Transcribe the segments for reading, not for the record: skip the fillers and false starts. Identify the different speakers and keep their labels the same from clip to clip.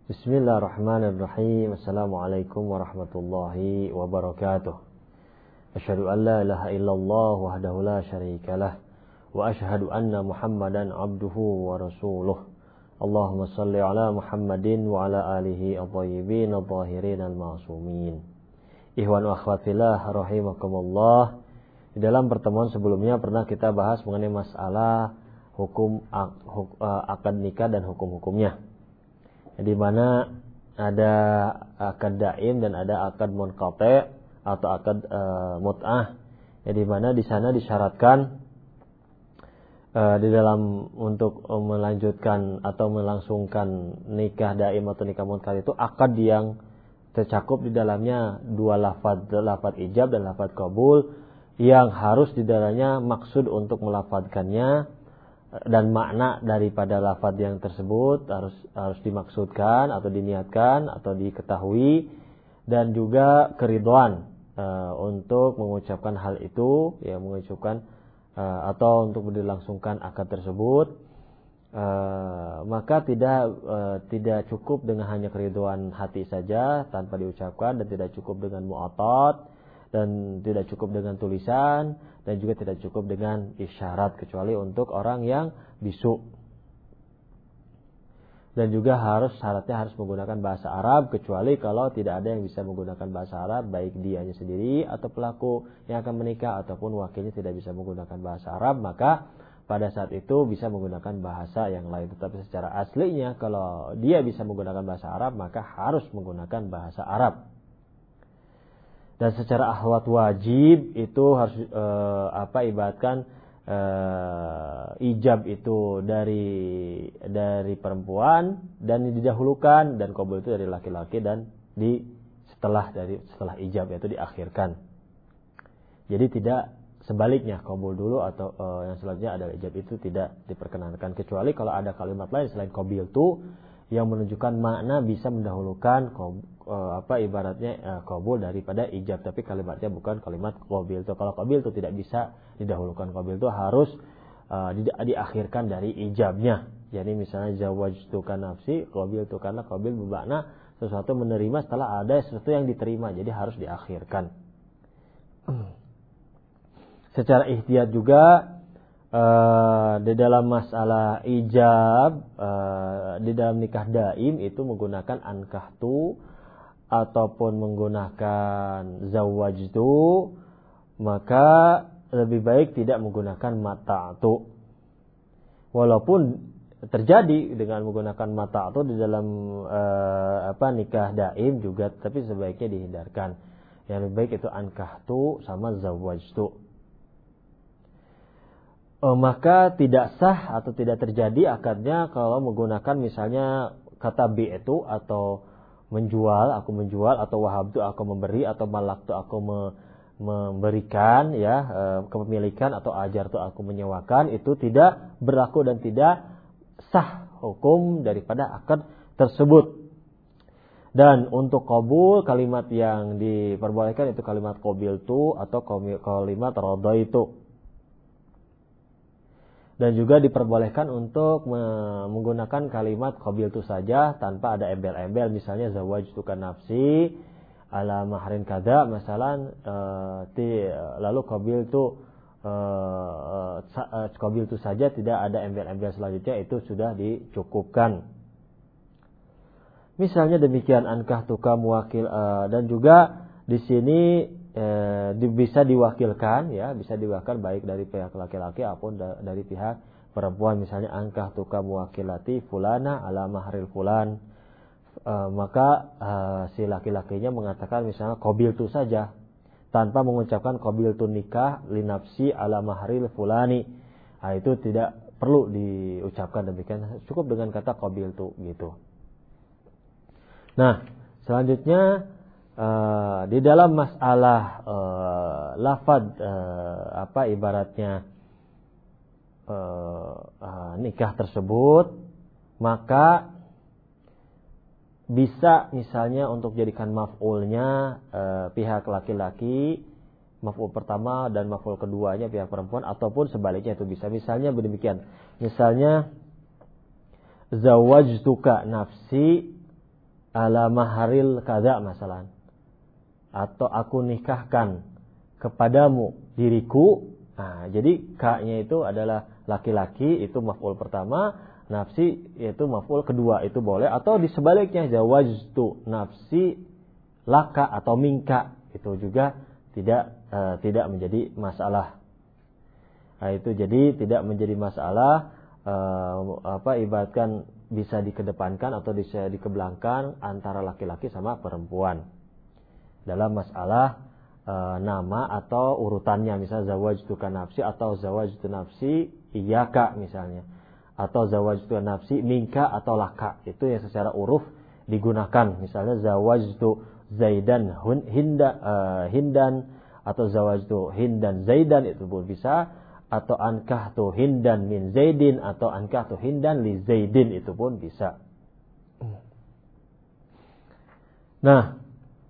Speaker 1: Bismillahirrahmanirrahim. Assalamualaikum warahmatullahi wabarakatuh. Asyhadu an la ilaha illallah wahdahu la syarikalah wa asyhadu anna Muhammadan abduhu wa rasuluh. Allahumma shalli ala Muhammadin wa ala alihi at-thayyibin adh-dhahirin al-ma'sumin. Ikhwan wa akhwat fillah rahimakumullah. Di dalam pertemuan sebelumnya pernah kita bahas mengenai masalah hukum akad nikah dan hukum-hukumnya. Di mana ada akad daim dan ada akad munqati' atau akad mut'ah. Di mana di sana disyaratkan di dalam untuk melanjutkan atau melangsungkan nikah daim atau nikah munqati' itu akad yang tercakup di dalamnya dua lafaz ijab dan lafaz qabul yang harus di dalamnya maksud untuk melafadzkannya dan makna daripada lafaz yang tersebut harus dimaksudkan atau diniatkan atau diketahui, dan juga keridhaan untuk mengucapkan hal itu, ya mengucapkan atau untuk dilangsungkan akad tersebut. Maka tidak cukup dengan hanya keridhaan hati saja tanpa diucapkan, dan tidak cukup dengan mu'atat, dan tidak cukup dengan tulisan, dan juga tidak cukup dengan isyarat kecuali untuk orang yang bisu. Dan juga syaratnya harus menggunakan bahasa Arab, kecuali kalau tidak ada yang bisa menggunakan bahasa Arab, baik dianya sendiri atau pelaku yang akan menikah ataupun wakilnya tidak bisa menggunakan bahasa Arab, maka pada saat itu bisa menggunakan bahasa yang lain. Tetapi secara aslinya kalau dia bisa menggunakan bahasa Arab, maka harus menggunakan bahasa Arab. Dan secara ahwat wajib itu harus ibaratkan ijab itu dari perempuan dan didahulukan, dan qabul itu dari laki-laki dan setelah ijab itu diakhirkan. Jadi tidak sebaliknya, qabul dulu atau yang selanjutnya adalah ijab, itu tidak diperkenankan, kecuali kalau ada kalimat lain selain qabil itu yang menunjukkan makna bisa mendahulukan ibaratnya qabul daripada ijab, tapi kalimatnya bukan kalimat qabil itu. Kalau qabil itu tidak bisa didahulukan, qabil itu harus diakhirkan dari ijabnya. Jadi misalnya zawajtuka nafsi, qabil itu karena qabil bermakna sesuatu menerima setelah ada sesuatu yang diterima, jadi harus diakhirkan. Secara ihtiyat juga di dalam masalah ijab di dalam nikah daim itu menggunakan ankahtu ataupun menggunakan zawajtu, maka lebih baik tidak menggunakan mata'tu. Walaupun terjadi dengan menggunakan mata'tu di dalam nikah daim juga, tapi sebaiknya dihindarkan. Yang lebih baik itu ankahtu sama zawajtu. Maka tidak sah atau tidak terjadi akadnya kalau menggunakan misalnya kata bi'tu atau menjual, aku menjual, atau wahabtu aku memberi, atau malaktu aku memberikan, ya kepemilikan, atau ajartu aku menyewakan. Itu tidak berlaku dan tidak sah hukum daripada akad tersebut. Dan untuk qabul, kalimat yang diperbolehkan itu kalimat qabiltu atau kalimat radaitu. Dan juga diperbolehkan untuk menggunakan kalimat qabiltu saja tanpa ada embel-embel, misalnya zawajtuka nafsi ala mahrin kada masalan, lalu qabiltu saja, tidak ada embel-embel selanjutnya, itu sudah dicukupkan. Misalnya demikian ankahtuka muwakil, dan juga di sini bisa diwakilkan, ya bisa diwakilkan baik dari pihak laki-laki ataupun dari pihak perempuan. Misalnya ankahtuka muwakilati fulana ala mahril fulan, maka si laki-lakinya mengatakan misalnya qabiltu saja tanpa mengucapkan qabiltu nikah linafsi ala mahril fulani. Itu tidak perlu diucapkan demikian, cukup dengan kata qabiltu gitu. Nah, selanjutnya di dalam masalah lafaz ibaratnya nikah tersebut, maka bisa misalnya untuk jadikan maf'ulnya pihak laki-laki, maf'ul pertama, dan maf'ul keduanya pihak perempuan, ataupun sebaliknya itu bisa. Misalnya demikian, misalnya zawajtuka nafsi ala maharil kadza masalan, atau aku nikahkan kepadamu diriku. Nah, jadi ka-nya itu adalah laki-laki, itu maf'ul pertama, nafsi itu maf'ul kedua, itu boleh. Atau di sebaliknya, zawajtu nafsi laka atau minka, itu juga tidak menjadi masalah. Nah, itu jadi tidak menjadi masalah, ibaratkan bisa dikedepankan atau bisa dikebelakangkan antara laki-laki sama perempuan dalam masalah nama atau urutannya, misalnya zawajtuka nafsi atau zawajtu nafsi iyyaka misalnya, atau zawajtu nafsi minka atau laka, itu yang secara uruf digunakan. Misalnya zawajtu zaidan hindan atau zawajtu hindan zaidan, itu pun bisa. Atau ankahtu hindan min zaidin atau ankahtu hindan li zaidin, itu pun bisa. Nah,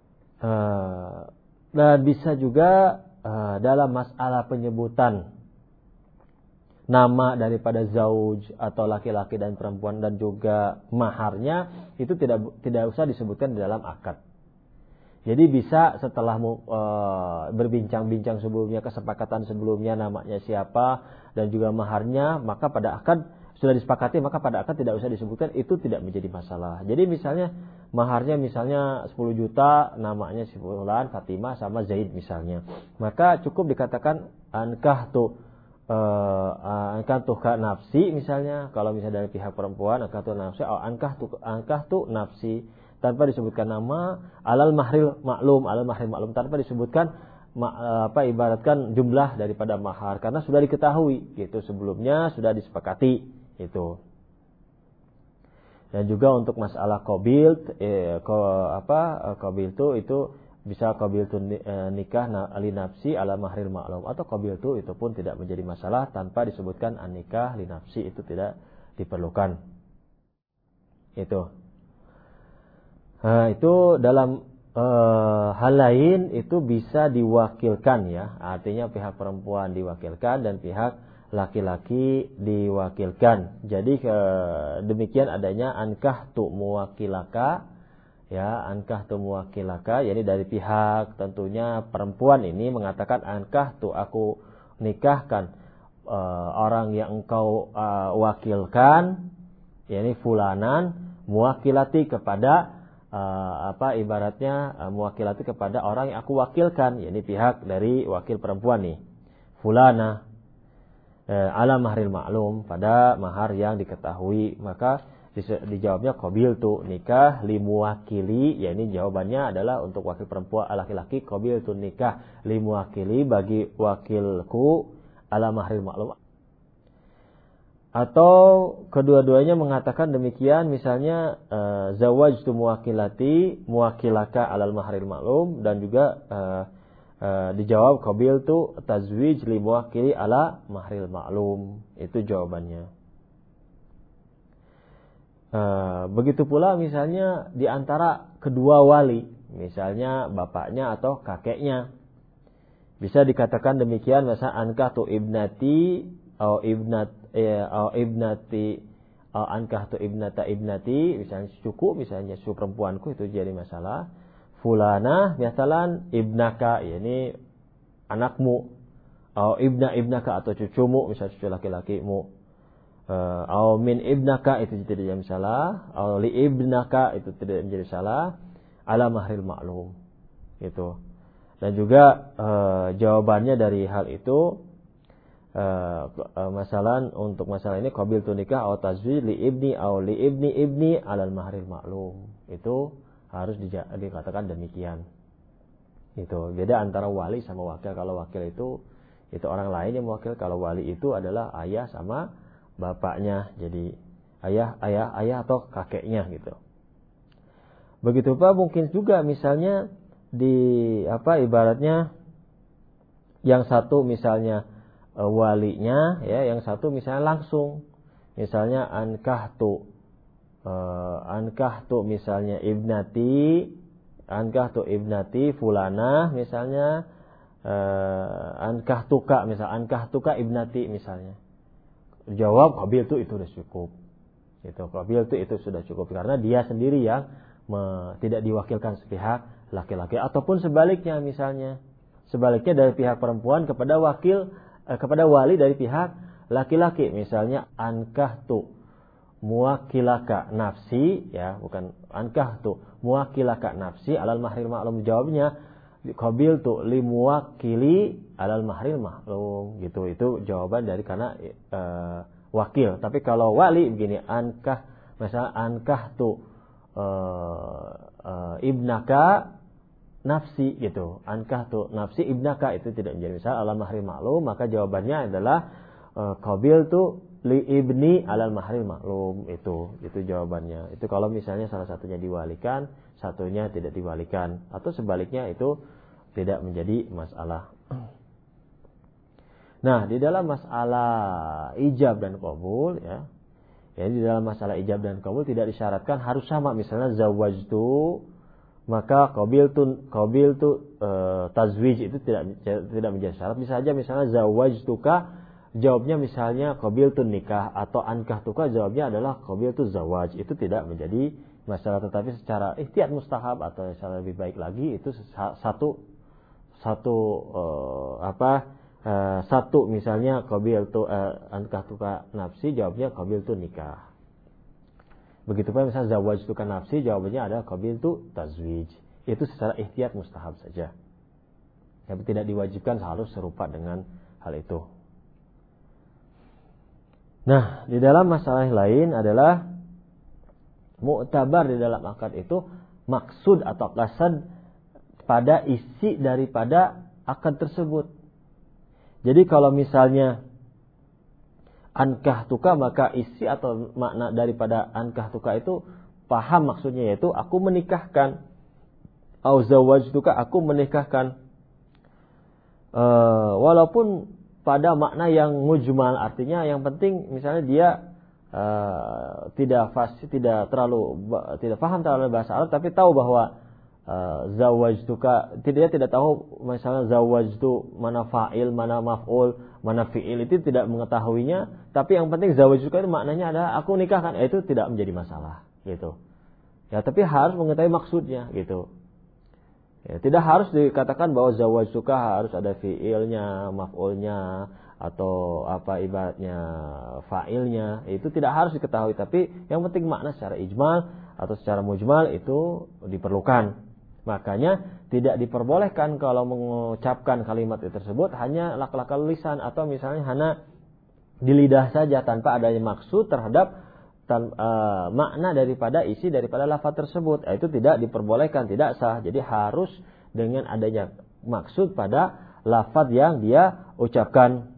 Speaker 1: dan bisa juga dalam masalah penyebutan nama daripada zauj atau laki-laki dan perempuan, dan juga maharnya itu tidak usah disebutkan di dalam akad. Jadi bisa setelah berbincang-bincang sebelumnya, kesepakatan sebelumnya namanya siapa dan juga maharnya, maka pada akad sudah disepakati, maka pada akad tidak usah disebutkan, itu tidak menjadi masalah. Jadi misalnya maharnya misalnya 10 juta, namanya si fulan, Fatimah sama Zaid misalnya. Maka cukup dikatakan ankahtu ka nafsi misalnya, kalau misalnya dari pihak perempuan ankahtu nafsi atau ankahtu nafsi tanpa disebutkan nama, alal mahril maklum tanpa disebutkan ibaratkan jumlah daripada mahar, karena sudah diketahui gitu sebelumnya, sudah disepakati itu. Dan juga untuk masalah qabil itu bisa qabil nikah li nafsi ala mahril maklum, atau qabil itu pun tidak menjadi masalah tanpa disebutkan an nikah li nafsi, itu tidak diperlukan. Itu dalam hal lain itu bisa diwakilkan ya, artinya pihak perempuan diwakilkan dan pihak laki-laki diwakilkan. Jadi demikian adanya ankahtu muwakilaka ya, ankahtu muwakilaka, yakni dari pihak tentunya perempuan ini mengatakan ankahtu, aku nikahkan orang yang engkau wakilkan, yakni fulanan, muwakilati kepada ibaratnya muwakilati kepada orang yang aku wakilkan, yakni pihak dari wakil perempuan nih, fulana ala mahril maklum, pada mahar yang diketahui. Maka dijawabnya qabiltu nikah li muwakili, yakni jawabannya adalah untuk wakil perempuan laki-laki, qabiltu nikah li muwakili, bagi wakilku ala mahril maklum. Atau kedua-duanya mengatakan demikian, misalnya zawajtu muwakilaka alal mahril maklum, dan juga dijawab qabiltu tazwij li muwakili ala mahril maklum, itu jawabannya. Begitu pula misalnya di antara kedua wali, misalnya bapaknya atau kakeknya, bisa dikatakan demikian, misalnya ankahtu ibnati atau ibnati ankahtu ibnata ibnati, misalnya cukup, misalnya cucu perempuanku, itu jadi masalah. Fulana misalan ibnaka, yakni anakmu, atau ibnaka atau cucumu, misalnya cucu laki-lakimu, atau min ibnaka, itu tidak jadi masalah, atau li ibnaka, itu tidak menjadi salah, ala mahril maklum itu. Dan juga jawabannya dari hal itu, untuk masalah ini qabiltu nikah atau tazwij li ibni atau li ibni alal mahril maklum, itu harus dikatakan demikian. Itu beda antara wali sama wakil. Kalau wakil itu orang lain yang mewakil, kalau wali itu adalah ayah sama bapaknya, jadi ayah atau kakeknya gitu. Begitu Pak, mungkin juga misalnya di ibaratnya yang satu misalnya walinya ya, yang satu misalnya langsung, misalnya ankahtu misalnya ibnati fulana, misalnya ankahtuka, misalnya ankahtuka ibnati misalnya, jawab qabiltu, itu sudah cukup. Itu qabiltu itu sudah cukup, karena dia sendiri yang tidak diwakilkan sepihak laki-laki, ataupun sebaliknya, misalnya sebaliknya dari pihak perempuan kepada wali dari pihak laki-laki, misalnya ankahtu muwakilaka nafsi, ya, bukan ankahtu muwakilaka nafsi alal mahril ma'lum, jawabnya qabiltu li muwakili alal mahril ma'lum, gitu. Itu jawaban dari karena wakil. Tapi kalau wali begini, misalnya ankahtu ibnaka nafsi, gitu. Ankahtu nafsi ibnaka, itu tidak menjadi misal alal mahril ma'lum, maka jawabannya adalah qabiltu li ibni alal mahril ma'lum. Itu jawabannya. Itu kalau misalnya salah satunya diwalikan, satunya tidak diwalikan, atau sebaliknya, itu tidak menjadi masalah. Nah, di dalam masalah ijab dan qabul, ya, di dalam masalah ijab dan qabul tidak disyaratkan harus sama. Misalnya zawajtu, maka qabiltu tazwij, itu tidak menjadi syarat. Bisa saja misalnya zawajtuka, jawabnya misalnya qabiltu nikah, atau ankahtuka, jawabnya adalah qabiltu zawaj. Itu tidak menjadi masalah. Tetapi secara ihtiyat mustahab, atau secara lebih baik lagi, itu satu misalnya qabiltu ankahtuka nafsi, jawabnya qabiltu nikah. Begitu pula misalnya zawajtuka nafsi, jawabannya adalah qabiltu tazwij. Itu secara ihtiyat mustahab saja. Tapi tidak diwajibkan harus serupa dengan hal itu. Nah, di dalam masalah lain adalah mu'tabar di dalam akad itu maksud atau qasad pada isi daripada akad tersebut. Jadi kalau misalnya ankahtuka, maka isi atau makna daripada ankahtuka itu paham maksudnya, yaitu aku menikahkan. Au zawajtuka, aku menikahkan. Walaupun pada makna yang mujmal, artinya yang penting misalnya dia tidak paham terlalu bahasa Arab, tapi tahu bahwa zawajtuka, dia tidak tahu misalnya zawajtu mana fa'il, mana maf'ul, mana fi'il, itu tidak mengetahuinya. Tapi yang penting zawajtuka itu maknanya adalah aku nikahkan, itu tidak menjadi masalah, gitu. Ya, tapi harus mengetahui maksudnya, gitu. Ya, tidak harus dikatakan bahwa zawajtuka harus ada fi'ilnya, maf'ulnya, atau apa ibaratnya fa'ilnya. Itu tidak harus diketahui, tapi yang penting makna secara ijmal atau secara mujmal itu diperlukan. Makanya tidak diperbolehkan kalau mengucapkan kalimat itu tersebut hanya lak-lakal lisan, atau misalnya hanya di lidah saja tanpa adanya maksud terhadap makna daripada isi daripada lafaz tersebut. Itu tidak diperbolehkan, tidak sah. Jadi harus dengan adanya maksud pada lafaz yang dia ucapkan.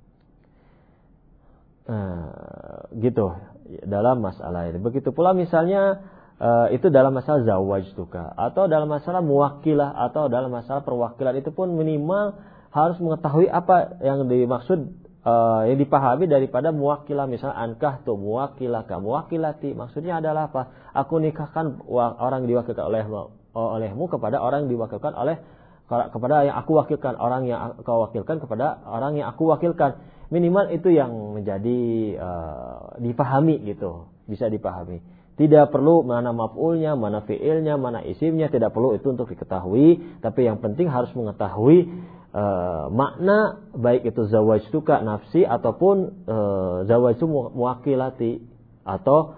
Speaker 1: Gitu dalam masalah ini. Begitu pula misalnya itu dalam masalah zawajtuka, atau dalam masalah muwakilah, atau dalam masalah perwakilan, itu pun minimal harus mengetahui apa yang dimaksud, yang dipahami daripada muwakilah. Misalnya ankahtu muwakilaka muwakilati, maksudnya adalah apa? Aku nikahkan orang yang diwakilkan olehmu kepada orang yang diwakilkan kepada yang aku wakilkan, orang yang kau wakilkan kepada orang yang aku wakilkan. Minimal itu yang menjadi dipahami, gitu, bisa dipahami. Tidak perlu mana maf'ulnya, mana fi'ilnya, mana isimnya, tidak perlu itu untuk diketahui. Tapi yang penting harus mengetahui makna, baik itu zawajtuka nafsi ataupun zawajtu muwakilati, atau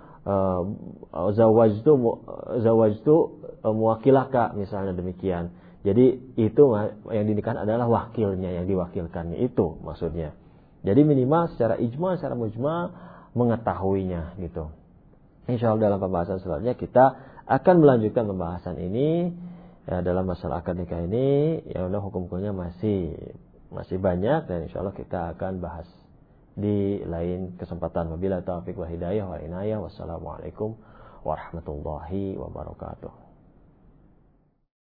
Speaker 1: zawajtu muwakilaka, misalnya demikian. Jadi itu yang dinikahkan adalah wakilnya, yang diwakilkannya, itu maksudnya. Jadi minimal secara ijmal, secara mujmal mengetahuinya, gitu. Insyaallah dalam pembahasan selanjutnya kita akan melanjutkan pembahasan ini ya, dalam masalah akad nikah ini. Ya, hukum-hukumnya masih banyak, dan insyaallah kita akan bahas di lain kesempatan. Wabillahi taufiq wal hidayah wal inayah. Wassalamualaikum warahmatullahi wabarakatuh.